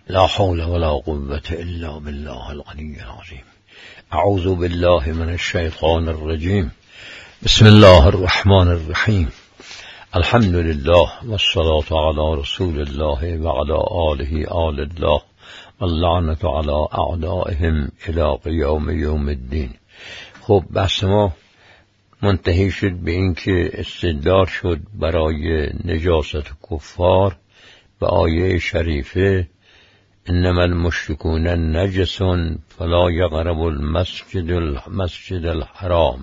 لا حول ولا قوة إلا بالله العلي العظيم. اعوذ بالله من الشیطان الرجیم. بسم الله الرحمن الرحیم. الحمد لله والصلاة على رسول الله وعلى آله آل الله واللعنة على اعدائهم الى قیام یوم الدین. خب بحث ما منتهی شد به اینکه استدلال شد برای نجاست کفار به آیه شریفه انما المشركون نجس فلا يقربوا المسجد الحرام،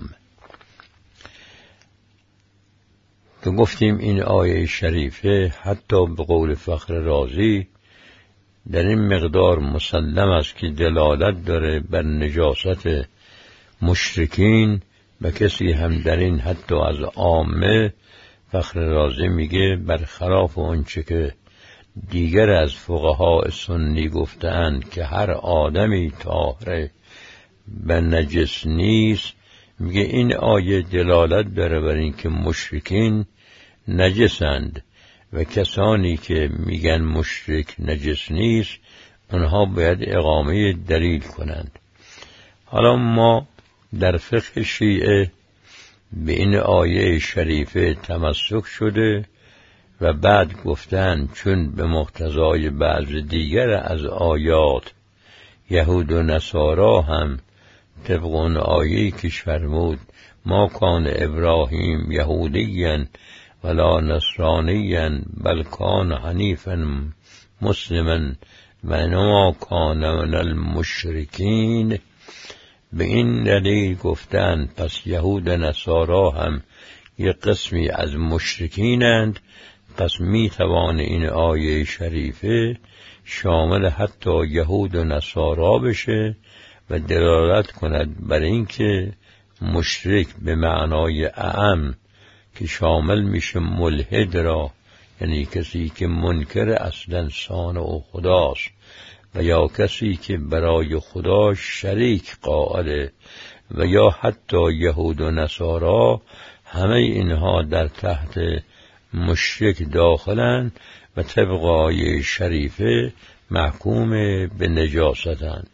که گفتیم این آیه شریفه حتی به قول فخر رازی در این مقدار مسلم است که دلالت داره بر نجاست مشرکین و کسی هم در این حتی از عامه. فخر رازی میگه برخلاف آنچه که دیگر از فقها سنی گفتند که هر آدمی طاهر و نجس نیست، میگه این آیه دلالت داره بر این که مشرکین نجسند و کسانی که میگن مشرک نجس نیست اونها باید اقامه دلیل کنند. حالا ما در فقه شیعه به این آیه شریفه تمسک شده و بعد گفتن چون به مقتضای بعض دیگر از آیات یهود و نصارا هم طبق اون آیه‌ای که فرمود ما کان ابراهیم یهودیاً ولا نصرانیاً بل کان حنیفاً مسلماً و ما کان من المشرکین، به این دلیل گفتن پس یهود و نصارا هم یک قسمی از مشرکینند. پس می توان این آیه شریفه شامل حتی یهود و نصارا بشه و دلالت کند بر اینکه مشرک به معنای اعم که شامل میشه ملحد را، یعنی کسی که منکر اصلا صانع خداست و یا کسی که برای خدا شریک قائله و یا حتی یهود و نصارا، همه اینها در تحت مشرک داخلند و طبق آیه شریفه محکوم به نجاستند.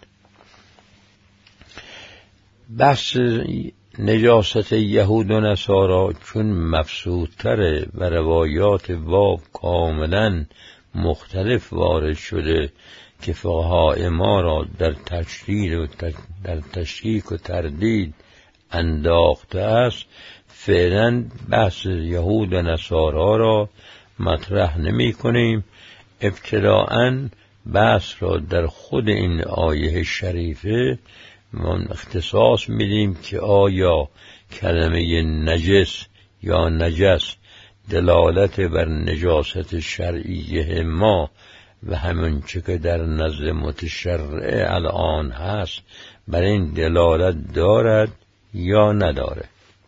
بحث نجاست یهود و نصارا چون مفسودتره و روایات باب کاملا مختلف وارد شده که فقهای ما را در تشکیک و تردید انداخته است، فعلا بحث یهود و نصارا را مطرح نمی کنیم. ابتداءً بحث را در خود این آیه شریفه من اختصاص میدیم که آیا کلمه نجس یا نجس دلالت بر نجاست شرعیه ما و همون چه که در نزد متشرع الان هست بر این دلالت دارد یا نداره.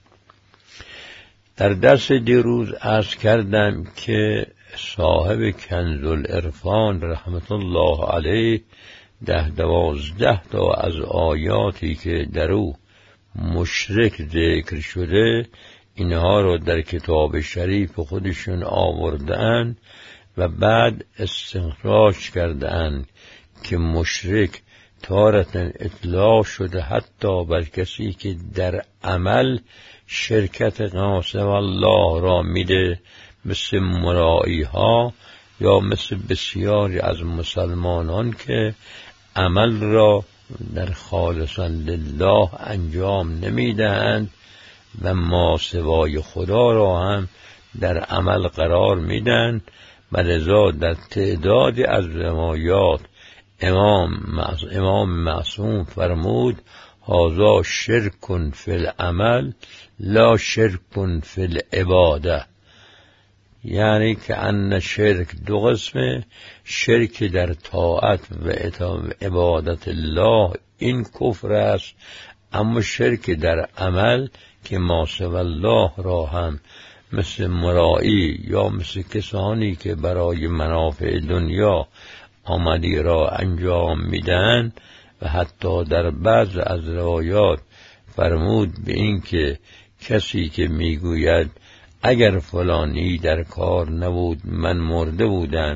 در درس دیروز عرض کردم که صاحب کنز العرفان رحمت الله علیه 10-12 تا از آیاتی که در او مشرک ذکر شده اینها رو در کتاب شریف خودشون آوردن و بعد استخراج کردن که مشرک تارتاً اطلاق شده حتی بر کسی که در عمل شرکت قاسم الله را میده، مثل مرایی ها یا مثل بسیاری از مسلمانان که عمل را در خالصا لله انجام نمیدهند و ما سوای خدا را هم در عمل قرار میدن. و لذا در تعدادی از روایات امام معصوم فرمود هذا شرک فی العمل لا شرک فی العباده، یعنی که ان شرک دو قسمه، شرک در طاعت و عبادت الله این کفر است، اما شرک در عمل که ما سوی الله را هم مثل مرایی یا مثل کسانی که برای منافع دنیا آمدی را انجام میدن. و حتی در بعض از روایات فرمود به این که کسی که میگوید اگر فلانی در کار نبود من مرده بودم،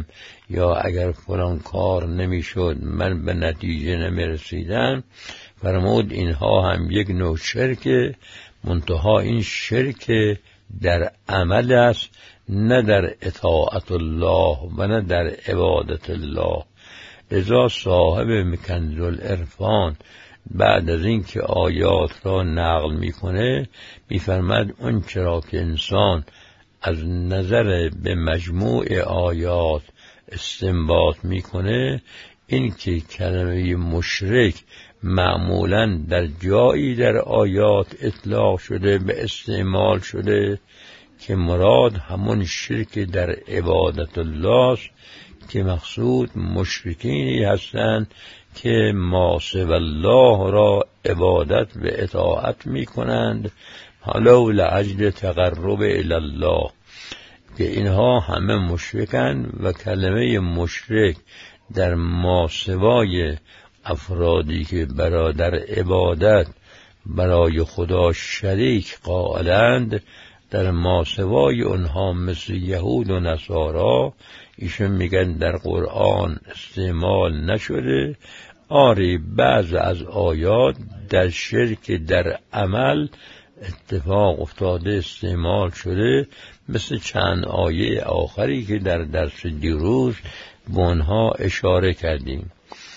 یا اگر فلان کار نمیشد من به نتیجه نمیرسیدم، فرمود اینها هم یک نوع شرک، منتها این شرک در عمل است، نه در اطاعت الله و نه در عبادت الله. لذا صاحب کنز العرفان بعد از این که آیات را نقل میکنه میفرماد اون چرا که انسان از نظر به مجموع آیات استنباط میکنه، این که کلمه مشرک معمولاً در جایی در آیات اطلاق شده به استعمال شده که مراد همون شرک در عبادت الله است، که مقصود مشرکینی هستند که ما سوی الله را عبادت و اطاعت می کنند حالا لعجل تقرب الی الله، که اینها همه مشرکند و کلمه مشرک در ماسوای افرادی که برادر عبادت برای خدا شریک قائلند، در ماسوای اونها مثل یهود و نصارا ایشون میگن در قرآن استعمال نشده. آری بعض از آیات در شرک در عمل اتفاق افتاده استعمال شده، مثل چند آیه آخری که در درس دیروز به اونها اشاره کردیم.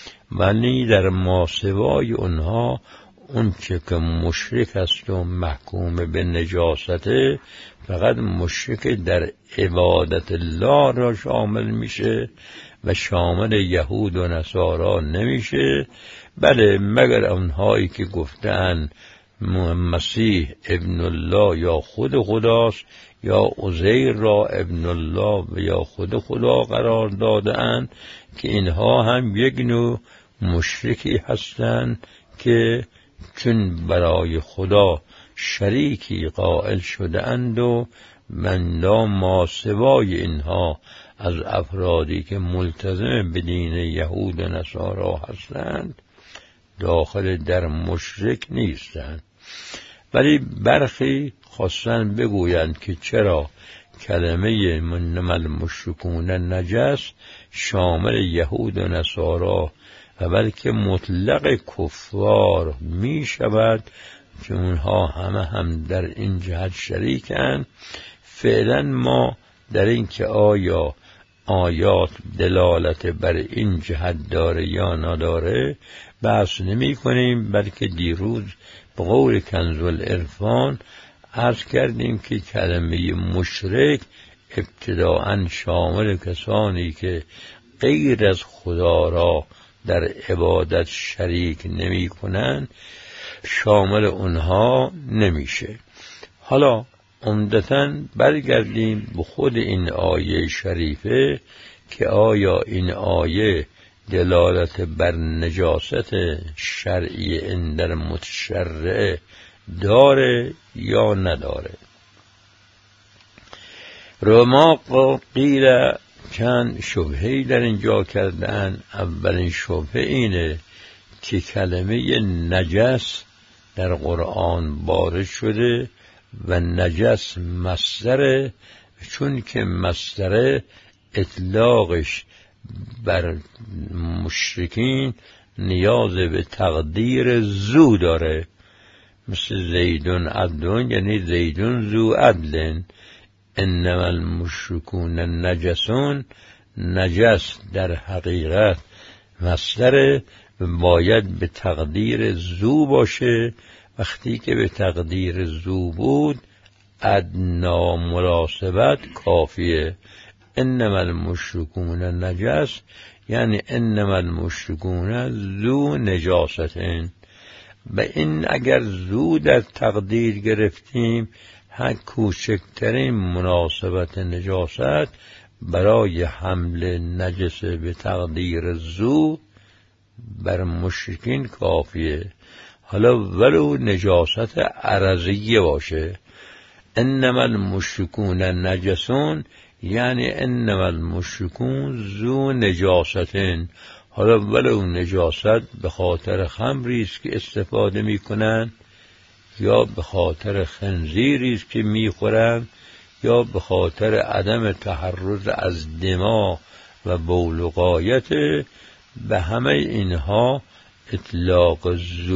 ولی در ماسوای اونها اون که مشرک است و محکوم به نجاسته فقط مشرک در عبادت الله را شامل میشه و شامل یهود و نصارا نمیشه. بله مگر اونهایی که گفتن مسیح ابن الله یا خود خداست، یا عزیر را ابن الله و یا خود خدا قرار دادند، که اینها هم یک نوع مشرکی هستند که چون برای خدا شریکی قائل شده اند و بندا ما سوای اینها از افرادی که ملتزم به دین یهود و نصارا هستند داخل در مشرک نیستند. ولی برخی خواستن بگویند که چرا کلمه انما المشرکون نجس شامل یهود و نصارا و بلکه مطلق کفار می شود، که اونها همه هم در این جهت شریکند. فعلا ما در این که آیا آیات دلالت بر این جهت داره یا نداره بحث نمی کنیم، بلکه دیروز به قول کنز العرفان عرض کردیم که کلمه مشرک ابتداءً شامل کسانی که غیر از خدا را در عبادت شریک نمی کنند شامل اونها نمیشه. حالا عمدتاً برگردیم به خود این آیه شریفه که آیا این آیه دلالت بر نجاست شرعی اندر متشرع داره یا نداره. رما قیل چند شبهه‌ای در اینجا کردن. اولین شبهه اینه که کلمه نجس در قرآن وارد شده و نجس مصدره، چون که مصدره اطلاقش بر مشرکین نیاز به تقدیر زو داره، مثل زیدون عبدون یعنی زیدون زو عدلن. انما المشرکون نجسون، نجس در حقیقت مصدر باید به تقدیر زو باشه. وقتی که به تقدیر زو بود ادنا مناسبت کافیه. انما المشرکون نجس یعنی انما المشرکون ذو نجاستن. و این اگر زو در تقدیر گرفتیم هر کوچکترین مناسبت نجاست برای حمل نجس به تقدیر زو بر مشرکین کافیه، حالا ولو نجاست عرضیه باشه. انما المشرکون نجسون یعنی انما المشرکون ذو نجاستن، حالا ولو نجاست به خاطر خمری است که استفاده میکنن، یا به خاطر خنزیری است که میخورن، یا به خاطر عدم تحرز از دماء و بول و غایت، به همه اینها اطلاق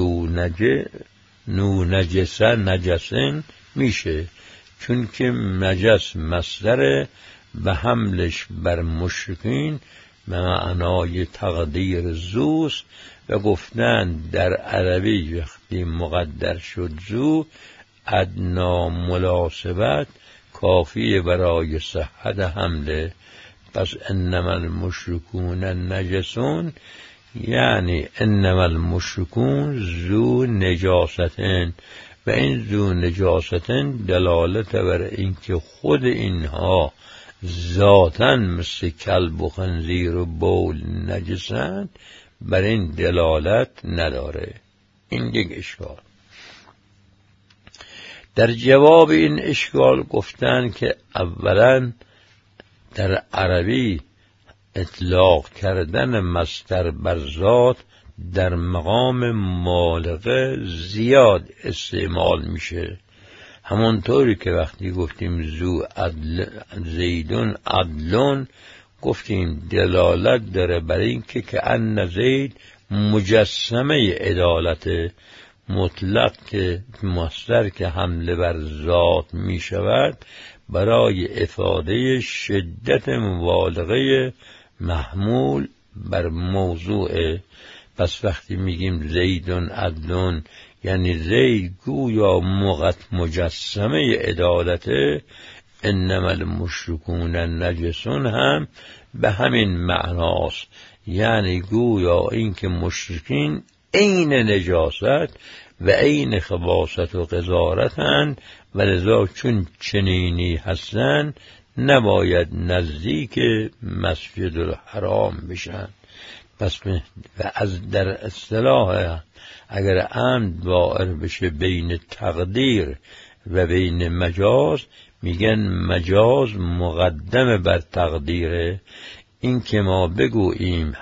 نو نجسه نجسن میشه، چون که نجس مصدر به حملش بر مشرکین به معنای تقدیر زوست و گفتن در عربی وقتی مقدر شد زو ادنا مناسبت کافی برای صحت حمله. پس انما المشرکون نجسون یعنی انما المشرکون ذو نجاستن، و این ذو نجاستن دلالت بر اینکه خود اینها ذاتاً مثل کلب و خنزیر و بول نجسند بر این دلالت نداره. این یک اشکال. در جواب این اشکال گفتن که اولا در عربی اطلاق کردن مصدر بر ذات در مقام مبالغه زیاد استعمال میشه، همونطوری که وقتی گفتیم زیدون عدلون گفتیم دلالت داره برای اینکه که ان زید مجسمه عدالت مطلق، که مصدر که حمله بر ذات می شود برای افاده شدت مبالغه محمول بر موضوع. پس وقتی میگیم زیدون عدلون یعنی زید گویا مجسمه عدالته، انما المشرکون نجسون هم به همین معناست، یعنی گویا این که مشرکین عین نجاست و عین خباثت و قذارتند و لذا چون چنینی هستند نباید نزدیک مسجد الحرام بشن. پس و از در اصطلاح اگر عمد واقع بشه بین تقدیر و بین مجاز، میگن مجاز مقدم بر تقدیره. این که ما بگوییم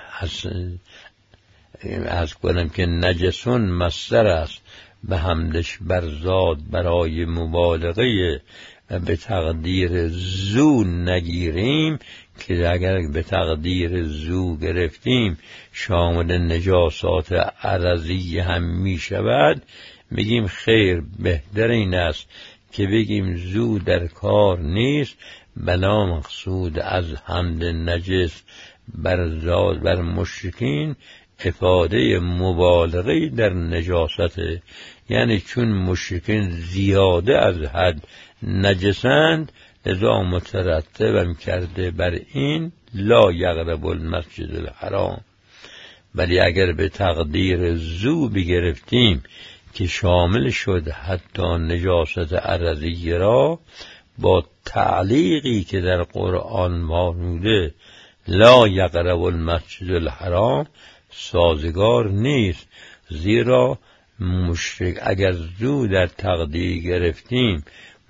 از کنم که نجسون مصدر است به حملش بر ذات برای مبالغه و به تقدیر زو نگیریم، که اگر به تقدیر زو گرفتیم شامل نجاسات عرضی هم می شود، میگیم خیر بهتر این است که بگیم زو در کار نیست، بنا مقصود از حمل نجس بر ذات بر مشرکین افاده مبالغه در نجاسته، یعنی چون مشرکین زیاده از حد نجسند لذا مترتبم کرده بر این لا یقرب المسجد الحرام. ولی اگر به تقدیر زو بگرفتیم که شامل شد حتی نجاست عرضی را، با تعلیقی که در قرآن مانوده لا یقرب المسجد الحرام سازگار نیست، زیرا مشرک اگر زو در تقدیر گرفتیم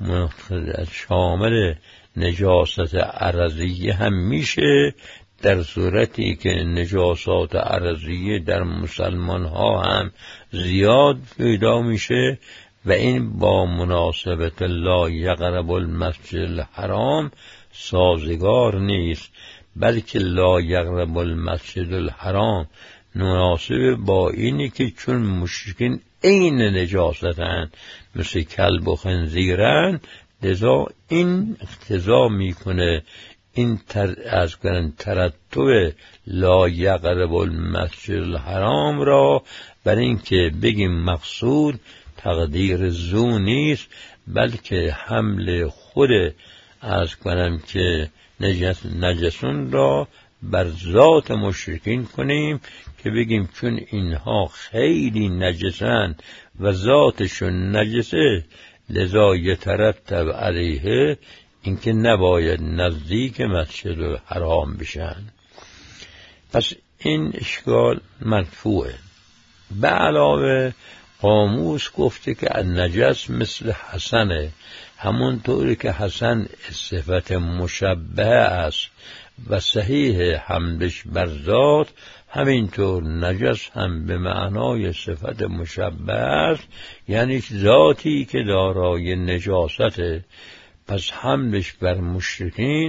شامل نجاست عرضی هم میشه، در صورتی که نجاسات عرضی در مسلمان ها هم زیاد پیدا میشه و این با مناسبت لا یقرب المسجد الحرام سازگار نیست، بلکه لا یقرب المسجد الحرام مناسب با اینی که چون مشرکین عین نجاستند مثل کلب و خنزیرند، لذا این اقتضا میکنه این از ترتب لا یقرب المسجد الحرام را بر این که بگیم مقصود تقدیر زو نیست، بلکه حمل خود از کنم که نجسون را بر ذات مشرکین کنیم، که بگیم چون اینها خیلی نجسند و ذاتشون نجسه لذا یترتب علیه اینکه نباید نزدیک مسجد الحرام بشن. پس این اشکال مرفوعه. به علاوه قاموس گفته که النجس مثل حسنه، همونطوری که حسن صفت مشبه است و صحیح حملش بر ذات، همینطور نجس هم به معنای صفت مشبه است، یعنی ذاتی که دارای نجاسته. پس حملش بر مشرکین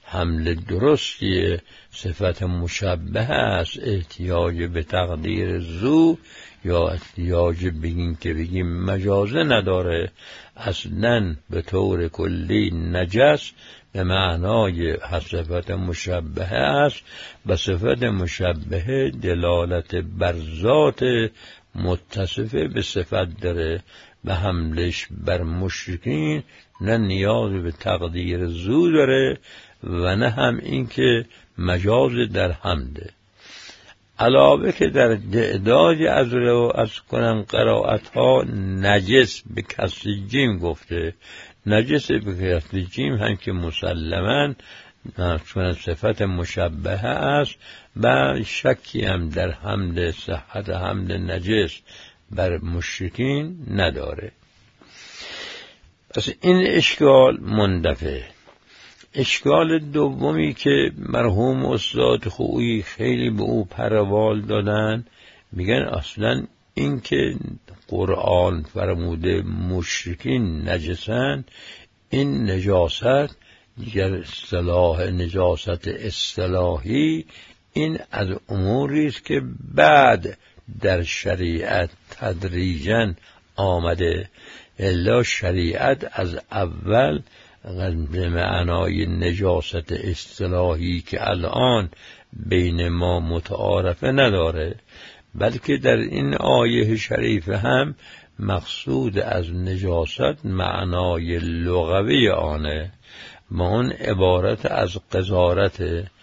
حمل درستی صفت مشبه است احتیاج به تقدیر زو یا احتیاج بگیم که بگیم مجازه نداره. اصلا به طور کلی نجس به معنای صفت مشبه است و صفت مشبه دلالت بر ذات متصفه به صفت داره و حملش بر مشرکین نه نیاز به تقدیر زو داره و نه هم این که مجاز در حمله. علاوه که در تعداد از کنم قرائت ها نجس به کسر جیم گفته، نجس به کسر جیم هم که مسلماً چون صفت مشبهه است و شکی هم در حمل صحت حمل نجس بر مشرکین نداره. پس این اشکال مندفع. اشکال دومی که مرحوم استاد خویی خیلی به او پروال دادن، میگن اصلا این که قرآن فرموده مشرکین نجسن، این نجاست دیگر اصطلاح نجاست اصطلاحی، این از اموری است که بعد در شریعت تدریجاً آمده. الا شریعت از اول به معنای نجاست اصطلاحی که الان بین ما متعارفه نداره، بلکه در این آیه شریفه هم مقصود از نجاست معنای لغوی آنه و اون عبارت از قذارت.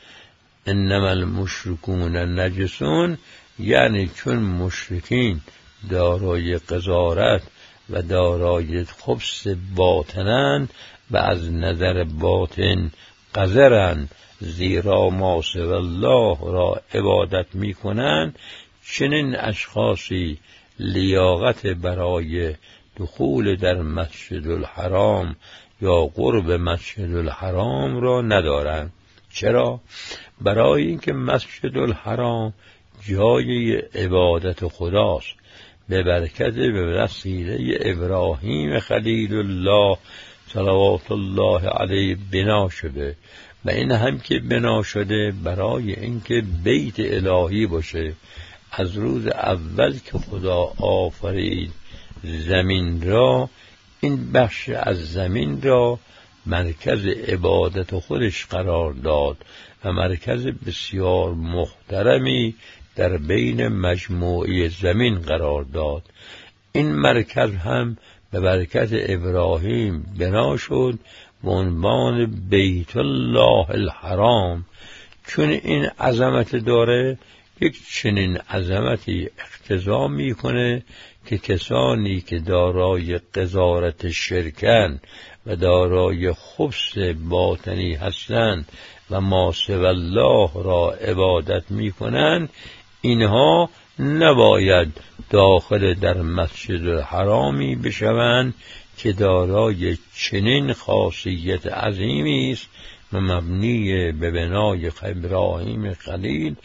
انما المشرکون نجسون، یعنی چون مشرکین دارای قذارت و دارای خبث باطنند و از نظر باطن قذرند، زیرا ما سوی الله را عبادت می کنند، چنین اشخاصی لیاقت برای دخول در مسجد الحرام یا قرب مسجد الحرام را ندارند. چرا؟ برای اینکه مسجد الحرام جای عبادت خداست، به برکت به وسیله ابراهیم خلیل الله صلوات الله علیه بنا شده و این هم که بنا شده برای اینکه بیت الهی باشه. از روز اول که خدا آفرید زمین را، این بخش از زمین را مرکز عبادت خودش قرار داد و مرکز بسیار محترمی در بین مجموعه زمین قرار داد. این مرکز هم به برکت ابراهیم بنا شد به عنوان بیت الله الحرام. چون این عظمت داره، یک چنین عظمتی اقتضا میکنه که کسانی که دارای قذارت شرکن و دارای خبث باطنی هستند و ما سوی الله را عبادت میکنند، اینها نباید داخل در مسجد الحرامی بشوند که دارای چنین خاصیت عظیمی است و مبنی به بنای ابراهیم خلیل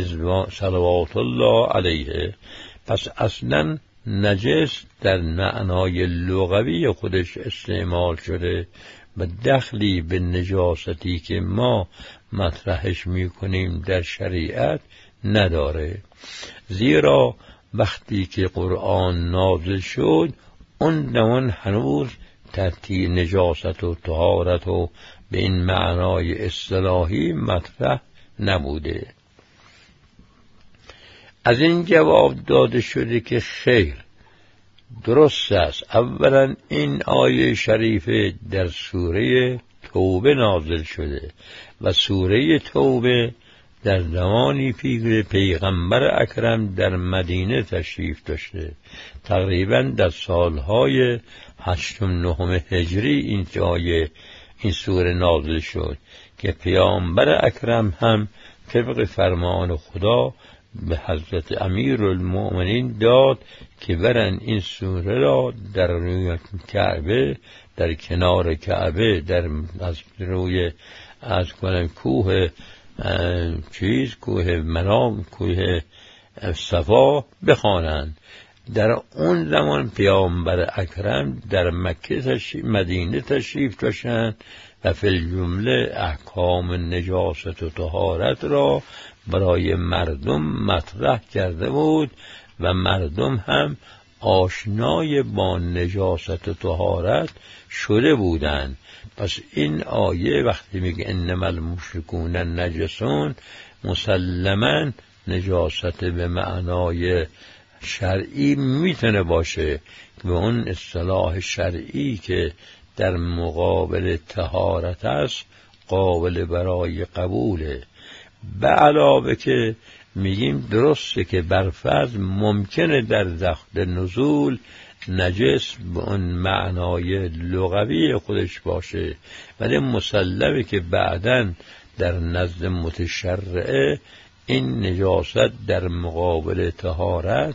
صلوات الله علیه. پس اصلا نجس در معنای لغوی خودش استعمال شده و دخلی به نجاستی که ما مطرحش میکنیم در شریعت نداره. زیرا وقتی که قرآن نازل شد، اون زمان هنوز ترتیب نجاست و طهارت و به این معنای اصطلاحی مطرح نبوده. از این جواب داده شده که خیر، درست است. اولا این آیه شریفه در سوره توبه نازل شده و سوره توبه در زمانی پیغمبر اکرم در مدینه تشریف داشته، تقریبا در سالهای 8 و 9 هجری این سوره نازل شد که پیامبر اکرم هم طبق فرمان خدا به حضرت امیرالمؤمنین داد که برن این سوره را در روی کعبه، در کنار کعبه، از روی کوه منام، کوه صفا بخوانند. در اون زمان پیامبر اکرم در مدینه تشریف داشتند و فی الجمله احکام نجاست و طهارت را برای مردم مطرح کرده بود و مردم هم آشنای با نجاست و طهارت شده بودند. پس این آیه وقتی میگه انما المشرکون نجسون، مسلماً نجاست به معنای شرعی میتونه باشه، به اون اصطلاح شرعی که در مقابل طهارت است قابل برای قبوله. به علاوه که میگیم درسته که برفرض ممکنه در وقت نزول نجس به اون معنای لغوی خودش باشه، ولی مسلمه که بعداً در نزد متشرعه این نجاست در مقابل طهارت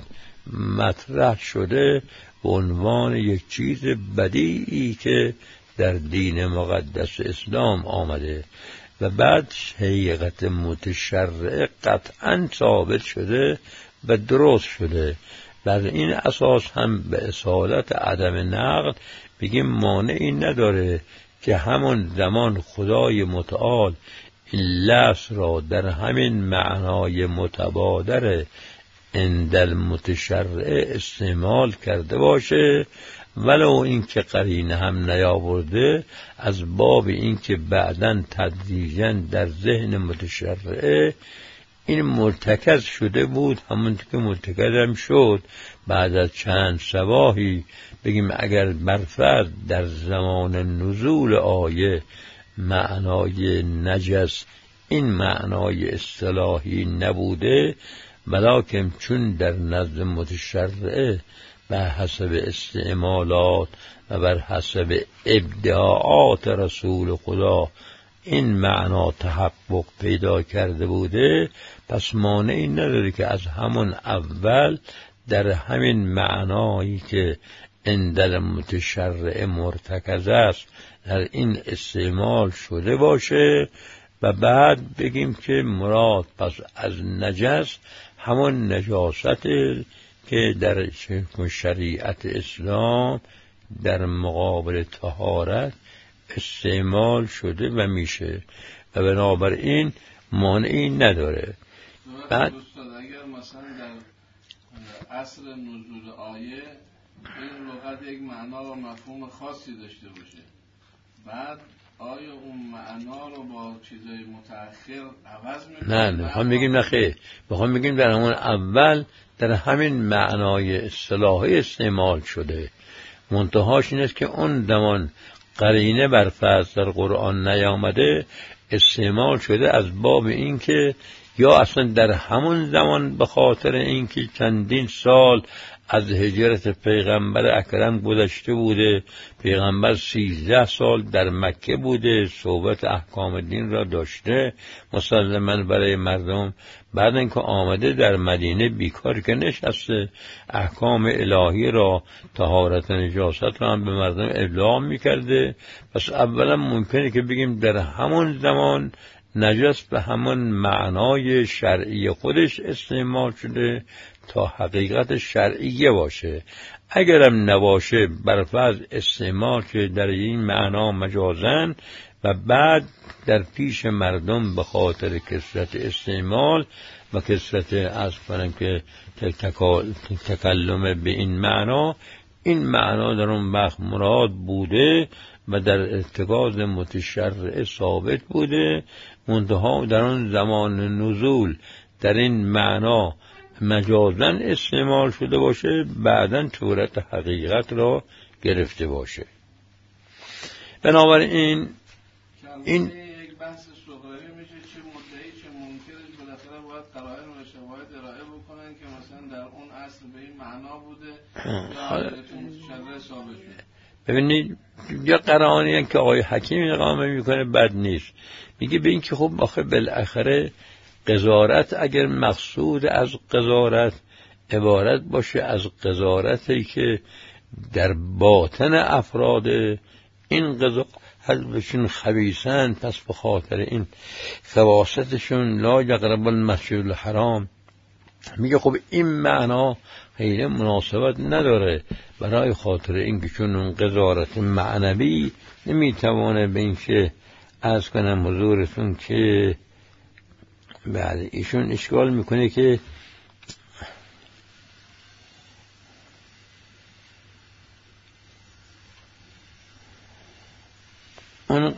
مطرح شده به عنوان یک چیز بدیعی که در دین مقدس اسلام آمده و بعد حقیقت متشرع قطعاً ثابت شده و درست شده. بر این اساس هم به اصالت عدم نقد بگیم مانعی نداره که همون زمان خدای متعال این لفظ را در همین معنای متبادر عند المتشرع استعمال کرده باشه، ولو این که قرینه هم نیاورده، از باب این که بعداً تدریجاً در ذهن متشرع این مرتکز شده بود، همون که مرتکز هم شد. بعد از چند صباحی بگیم اگر برفرض در زمان نزول آیه معنای نجس این معنای اصطلاحی نبوده، ولکن چون در نزد متشرع بر حسب استعمالات و بر حسب ابداعات رسول خدا این معنا تحقق پیدا کرده بوده، پس مانعی نداره که از همون اول در همین معنایی که عند المتشرع مرتکز است در این استعمال شده باشه و بعد بگیم که مراد پس از نجس همون نجاست که در شریعت اسلام در مقابل طهارت استعمال شده و میشه و بنابراین مانعی نداره. بعد اگر مثلا در عصر نزول آیه این لغت یک معنا و مفهوم خاصی داشته باشه، بعد آیا اون معنا رو با چیزای متأخر عوض میکنه؟ نه میخوام بگیم نه خیر، میخوام بگیم در همون اول در همین معنای اصطلاحی استعمال شده، منتهاش این است که اون زمان قرینه بر فرض در قرآن نیامده، استعمال شده از باب این که یا اصلا در همون زمان به خاطر اینکه چندین سال از هجرت پیغمبر اکرم گذشته بوده، پیغمبر 13 سال در مکه بوده، صحبت احکام دین را داشته مسلماً برای مردم، بعد اینکه آمده در مدینه بیکار که نشسته، احکام الهی را طهارت و نجاست را هم به مردم ابلاغ میکرده. پس اولا ممکنه که بگیم در همون زمان نجس به همون معنای شرعی خودش استعمال شده تا حقیقت شرعیه باشه. اگرم نباشه برفرض استعمال که در این معنا مجازن و بعد در پیش مردم به خاطر کثرت استعمال و کثرت از کنم که تکلم به این معنا در اون وقت مراد بوده و در ارتکاز متشرع ثابت بوده، منتها در اون زمان نزول در این معنا مجازن استعمال شده باشه، بعداً صورت حقیقت را گرفته باشه. بنابراین این یک بحث صغیری میشه، چه مدعی چه منکرش بالاخره باید قرائن و شواهد ارائه بکنن که مثلا در اون اصل به این معنا بوده یا متشرع ثابت شده. ببینید یا قرائنی که آقای حکیم اقامه میکنه بد نیست، میگه به این که خب آخه بالاخره قضاوت اگر مقصود از قضاوت عبارت باشه از قضاوتی که در باطن افراد این قضا حلبشون خبیثن، پس به خاطر این خواستشون لا یقرب المسجد الحرام میگه خب این معنا خیلی مناسبت نداره، برای خاطر اینکه چون اون قضاوت معنوی نمیتوانه به این که عرض کنم حضورتون که بله ایشون اشکال میکنه که اون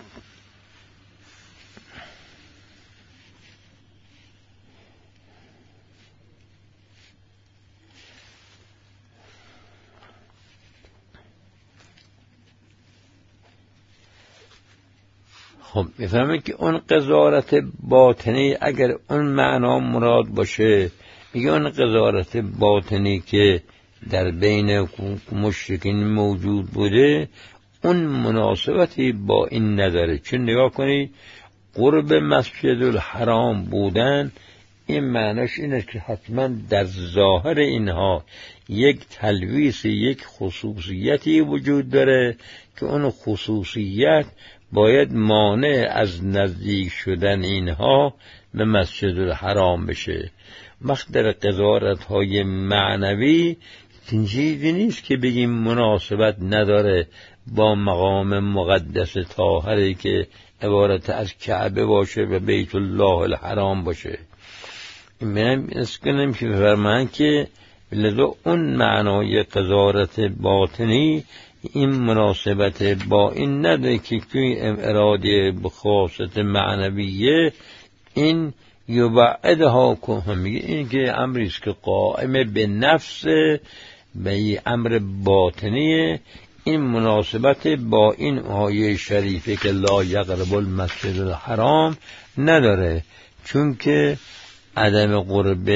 خب میفهمه که اون قضاوت باطنی اگر اون معنا مراد باشه، میگه اون قضاوت باطنی که در بین مشرکین موجود بوده اون مناسبتی با این نداره. چون نگاه کنید قرب مسجد الحرام بودن این معناش اینه که حتما در ظاهر اینها یک تلویث، یک خصوصیتی وجود داره که اون خصوصیت باید مانع از نزدیک شدن اینها به مسجد الحرام بشه. وقت در قضاوت‌های معنوی چیزی نیست که بگیم مناسبت نداره با مقام مقدس طاهری که عبارت از کعبه باشه و بیت الله الحرام باشه. منم اسکنم که فرمان که لذا اون معنای قضاوت باطنی این مناسبت با این نداره که توی اراده بخواست معنویه این یبعدها که میگه این که امریست که قائم به نفس به امر باطنیه، این مناسبت با این آیه شریفه که لا یقرب المسجد الحرام نداره، چون که عدم قرب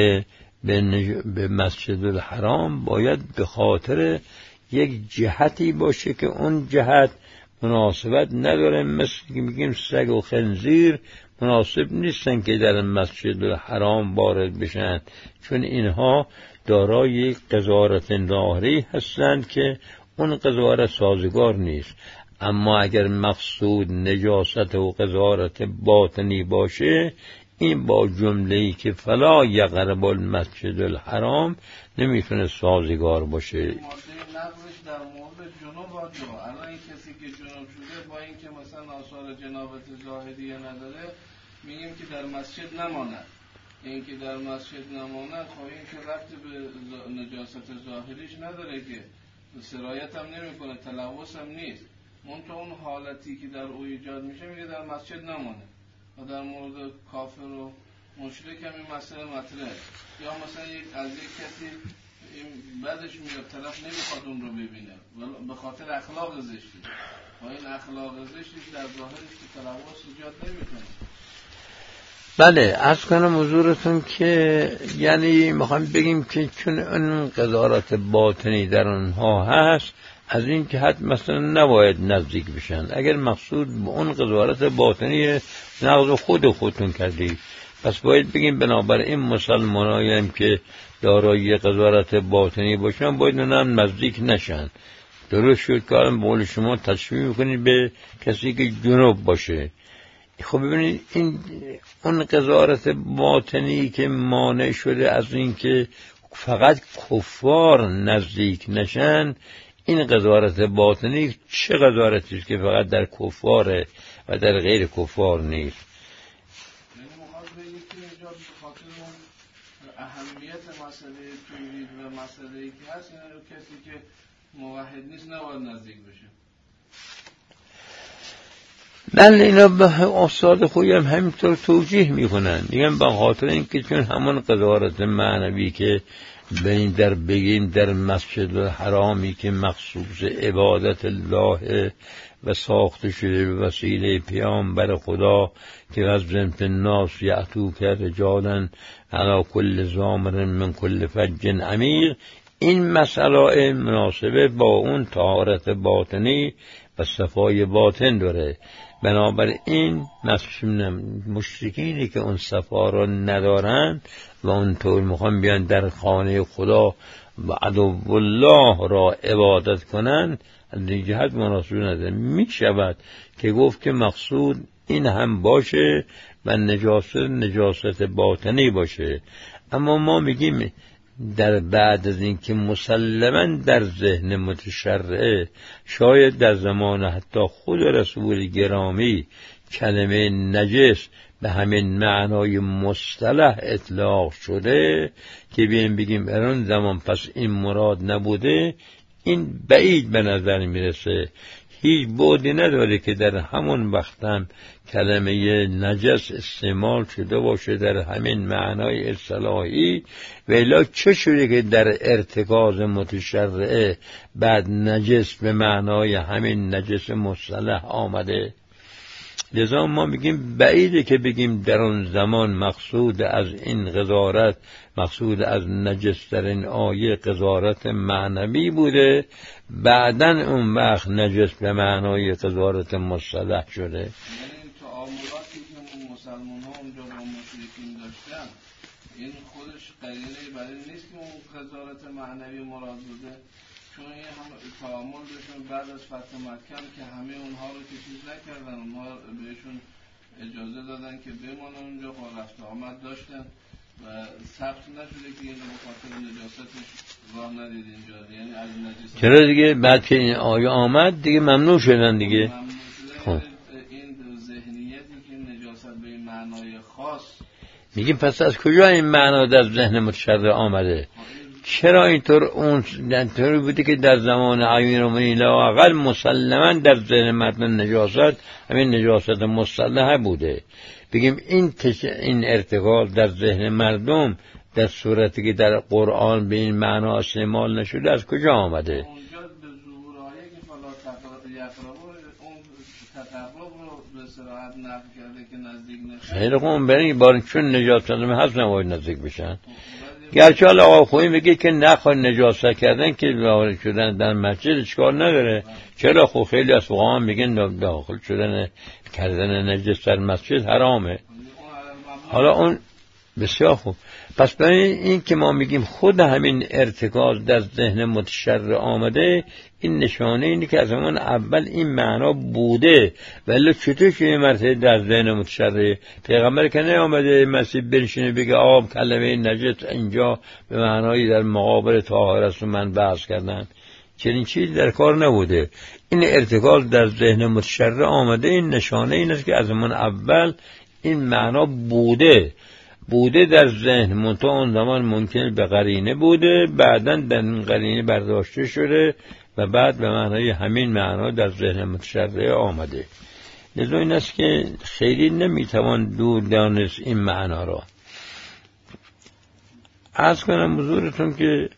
به مسجد الحرام باید به خاطر یک جهتی باشه که اون جهت مناسبت نداره. مثل که میگیم سگ و خنزیر مناسب نیستن که در مسجد الحرام وارد بشن، چون اینها دارای یک قضاوت ظاهری هستند که اون قضاوت سازگار نیست. اما اگر مقصود نجاست و قضاوت باطنی باشه، این با جمله‌ای که فلا یقرب المسجد الحرام نمیتونه سازگار باشه. نقضش در مورد جنوب الان این کسی که جنوب شده با اینکه مثلا آثار جنابت ظاهریه نداره میگیم که در مسجد نماند. این که در مسجد نماند خب این که ربطی به نجاست ظاهریش نداره، که سرایت هم نمیکنه، تلوث هم نیست. منتها اون حالتی که در او ایجاد میشه میگه در مسجد نمانه. و در مورد کافر و مشرک هم این مسئله مطرحه. یا مثلا از یک کسی بعدش میاد طرف نمیخواد اون رو ببینه به خاطر اخلاق زشتی، و این اخلاق زشتی در ظاهرش که تلوث ایجاد نمیکنه. بله عرض کنم حضورتون که یعنی میخوایم بگیم که چون اون قضاوت باطنی در اونها هست، از این جهت مثلا نباید نزدیک بشن. اگر مقصود به اون قضاوت باطنی نقض خودتون کردی، پس باید بگیم بنابراین مسلمانایی هم که دارای قضاوت باطنی باشن باید اونم نزدیک نشن. درست شد که الان بقول شما تشبیه میکنید به کسی که جنوب باشه. خب ببینید این اون قضاوت باطنی که مانع شده از این که فقط کفار نزدیک نشن، این قضاوت باطنی چه قضاوتی است که فقط در کفاره و در غیر کفار نیست؟ یعنی مخاطب بگید که اینجا به خاطر اون اهمیت مسئله توحید و مسئله که هست، یعنی کسی که موحد نیست نباید نزدیک بشه. بله اینا به استاد خویی هم همینطور توجیه میکنن، میگن به خاطر اینکه چون همون قضاوت معنوی که بین در بگیم در مسجد الحرامی که مخصوص عبادت الله و ساخته شده به وسیله پیامبر خدا که وزن فی الناس یأتوک رجالا علی کل ضامر من کل فج عمیق، این مسئله مناسبه با اون طهارت باطنی و صفای باطن داره. بنابراین مشرکینی که اون صفا را ندارن و اونطور میخوان بیان در خانه خدا و عدو الله را عبادت کنن، از این جهت مناسب نداره. میشود که گفت که مقصود این هم باشه و نجاست باطنی باشه، اما ما میگیم در بعد از این که مسلماً در ذهن متشرعه، شاید در زمان حتی خود رسول گرامی، کلمه نجس به همین معنای مصطلح اطلاق شده که بگیم در اون زمان پس این مراد نبوده، این بعید به نظر میرسه. هیچ بعدی نداره که در همون وقت هم کلمه نجس استعمال شده باشه در همین معنای اصطلاحی. ولی چه شده که در ارتکاز متشرعه بعد نجس به معنای همین نجس مصطلح آمده؟ لذا ما میگیم بعیده که بگیم در اون زمان مقصود از این قذارت، مقصود از نجس در این آیه قذارت معنوی بوده، بعدن اون وقت نجس به معنای قذارت مصطلح شده. یعنی تعاملاتی که مسلمان ها اونجا با مشرکین داشتن، این خودش قرینه برای نیست که اون قذارت معنوی مراد بوده، چون این هم تعامل داشتن بعد از فتح مکه که همه اونها رو که چیز نکردن، اونها بهشون اجازه دادن که بمانن اونجا، با رفت آمد داشتن و ثبت نشده که این بخاطر نجاستش راه ندید اینجا. یعنی از نجاست چرا دیگه بعد که این آیه آمد دیگه ممنوع شدن دیگه. خب این ذهنیتی که نجاست به این معنای خاص، میگیم پس از کجا این معنا در ذهن متشرع آمده؟ چرا اینطور اون طوری بوده که در زمان امیرالمومنین لااقل مسلماً در ذهن مردم نجاست همین نجاست مصطلح بوده؟ بگیم این ارتکاز در ذهن مردم در صورتی که در قرآن به این معنا استعمال نشده از کجا آمده؟ اونجا به ظهور آیه که فلا یقربوا اون تقرب رو به صراحت نفی کرده که نزدیک نشه. خیلی خوب، برای بار چون نجاست هست نباید نزدیک بشن. گرچه حالا آقا خویی میگه که نخواه نجاست کردن که داخل شدن در مسجد اشکال نداره. چرا؟ خب خیلی از فقها میگن داخل شدن کردن نجس در مسجد حرامه. حالا اون بسیار خوب. پس برای این که ما میگیم خود همین ارتکاز در ذهن متشرع آمده، این نشانه اینه که از همون اول این معنا بوده. ولی چطور که این مرتبه در ذهن متشرع پیغمبر که نیامده مسیح بنشینه بگه آب کلمه نجس اینجا به معنایی در مقابل طاهر است و من بحث کردن، چنین چیزی در کار نبوده. این ارتکاز در ذهن متشرع آمده، این نشانه این است که از همون اول این معنا بوده در ذهن، منتها اون زمان ممکن به قرینه بوده، بعداً در این قرینه برداشته شده و بعد به معنای همین معنا در ذهن متشرع آمده. لذا این است که خیلی نمیتوان دور دانست این معنا را. عرض کنم حضورتون که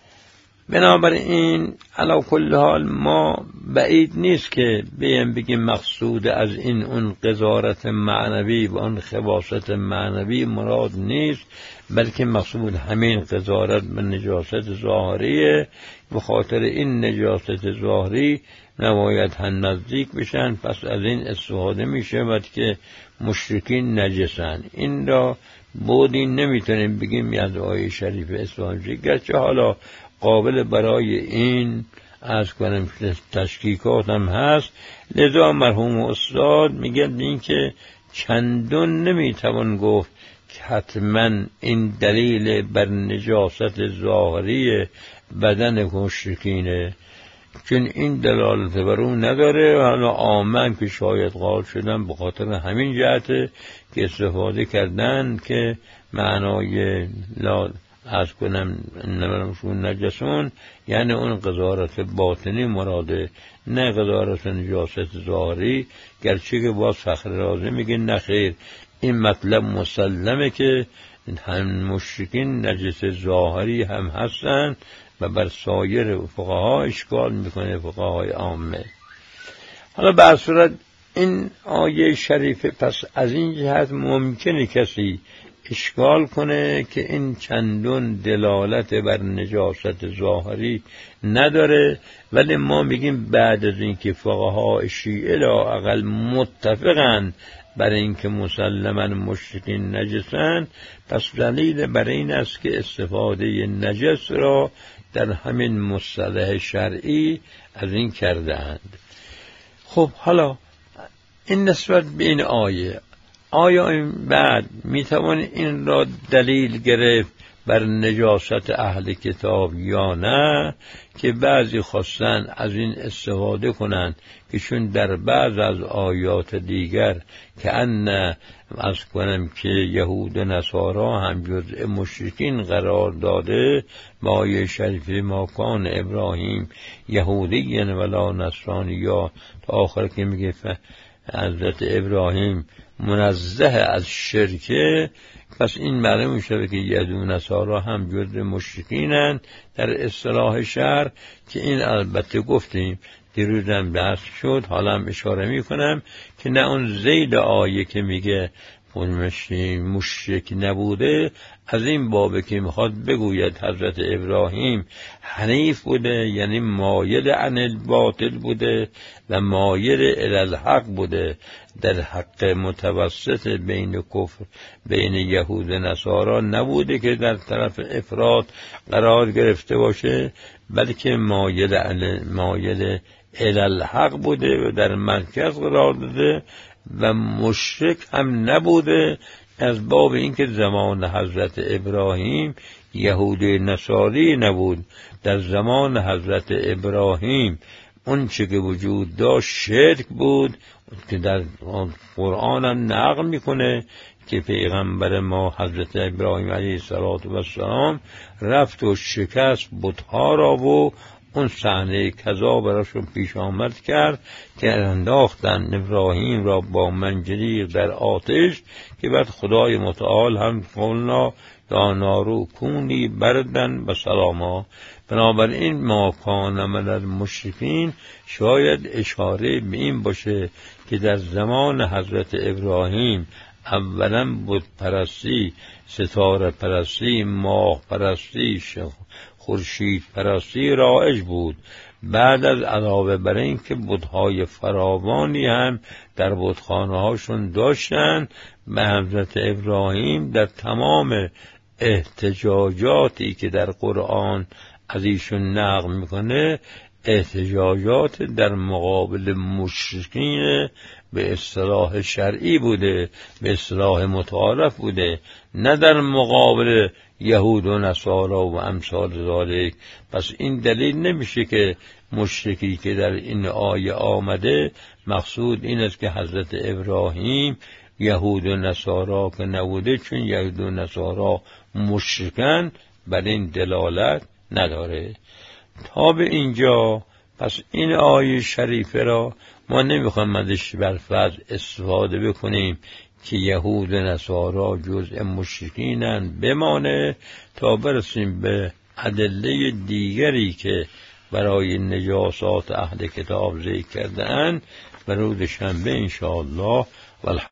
بنابراین علی کل حال ما بعید نیست که بگیم مقصود از این اون قذارت معنوی و اون خباثت معنوی مراد نیست، بلکه مقصود همین قذارت به نجاست ظاهریه. به خاطر این نجاست ظاهری نباید هم نزدیک بشن، پس از این استفاده می شود که مشرکین نجسن. این را بودی نمیتونیم بگیم از آیه شریف اسلامی، گرچه حالا قابل برای این از کنم تشکیکات هم هست. لذا مرحوم استاد میگه این که چندون نمیتوان گفت که حتما این دلیل بر نجاست ظاهری بدن مشرکینه، چون این دلالت بر اون نداره. حالا آمن که شاید قال شدن به خاطر همین جهته که استفاده کردن که معنای لا از کنم نمرمشون نجسون یعنی اون قذارت باطنی مراده، نه قذارت نجاست ظاهری. گرچه که باز فخر رازی میگه نخیر، این مطلب مسلمه که هم مشرکین نجس ظاهری هم هستن و بر سایر فقها اشکال میکنه، فقهای عامه. حالا به هر صورت این آیه شریفه پس از این جهت ممکنه کسی اشکال کنه که این چندون دلالت بر نجاست ظاهری نداره، ولی ما میگیم بعد از اینکه فقها شیعه لااقل متفقن بر اینکه مسلماً مشرکین نجسن، پس دلیل بر این است که استفاده نجس را در همین مصطلح شرعی از این کردند. خب حالا این نسبت به این آیا این بعد میتوان این را دلیل گرفت بر نجاست اهل کتاب یا نه، که بعضی خواستن از این استفاده کنند که چون در بعض از آیات دیگر که از کنم که یهود و نصارا هم جزء مشرکین قرار داده، آیه شریفه ما کان ابراهیم یهودی ولا نصرانی، یا تا آخر که میگه حضرت ابراهیم منزه از شرکه، پس این معلوم میشه که یهود و نصارا هم جزء مشرکینند در اصطلاح شرع، که این البته گفتیم دیروزم بحث شد. حالا هم اشاره میکنم که نه اون زید آیه که میگه مشرک نبوده، از این بابه که میخواد بگوید حضرت ابراهیم حنیف بوده، یعنی مایل عن الباطل بوده و مایل الی الحق بوده، در حق متوسط بین کفر بین یهود و نصارا نبوده که در طرف افراط قرار گرفته باشه، بلکه مایل الی الحق بوده و در مرکز قرار داده و مشرک هم نبوده، از باب اینکه زمان حضرت ابراهیم یهودی نصاری نبود. در زمان حضرت ابراهیم اون چه که وجود داشت شرک بود، که در قرآن هم نقل میکنه که پیغمبر ما حضرت ابراهیم علیه السلام رفت و شکست بت‌ها را و اون صحنه کذا براشون پیش آمد کرد که انداختن ابراهیم را با منجنیق در آتش، که بعد خدای متعال هم قلنا یا نارو کونی بردن و سلاما. بنابراین ما کان من المشرکین شاید اشاره به این باشه که در زمان حضرت ابراهیم اولا بت پرستی، ستاره پرستی، ماه پرستی، خورشید پرستی رایج بود. بعد از علاوه بر این که بت‌های فراوانی هم در بتخانه هاشون داشتن، به حضرت ابراهیم در تمام احتجاجاتی که در قرآن از ایشون نقل میکنه، احتجاجات در مقابل مشرکین به اصطلاح شرعی بوده، به اصطلاح متعارف بوده، نه در مقابل یهود و نصارا و امثال ذالک. پس این دلیل نمیشه که مشرکی که در این آیه آمده مقصود این است که حضرت ابراهیم یهود و نصارا که نبوده، چون یهود و نصارا مشرکن، بر این دلالت نداره. تا به اینجا پس این آیه شریفه را ما نمیخوایم ازش بالفرض استفاده بکنیم که یهود و نصارا جزء مشرکینن بمانه، تا برسیم به ادله دیگری که برای نجاسات اهل کتاب ذکر کرده‌اند و روز شنبه انشاءالله.